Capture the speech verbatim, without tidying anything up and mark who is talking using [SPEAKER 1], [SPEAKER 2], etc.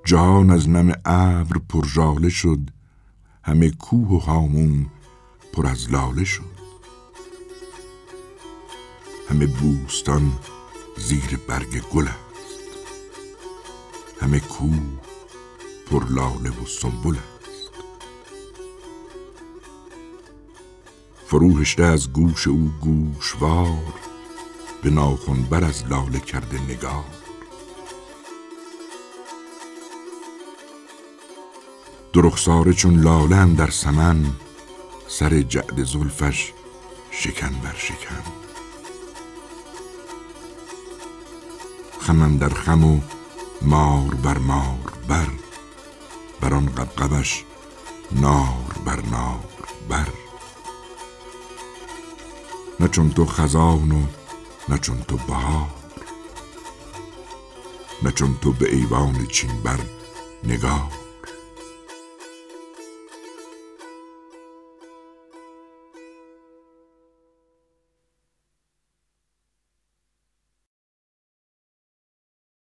[SPEAKER 1] جهان از نم ابر پر ژاله شد، همه کوه و هامون پر از لاله شد. همه بوستان زیر برگ گل است، همه کوه پر لاله و سنبل است. فروهشته از گوش او گوشوار، به ناخن بر از لاله کرده نگار. دو رخساره چون لاله اندر سمن، سر جعد زلفش شکن بر شکن. خم اندر خم و مار بر مار بر، بر آن غبغبش نار بر نار بر. نه چون تو خزان و نه چون تو بهار، نه چون تو به ایوان چین بر نگار.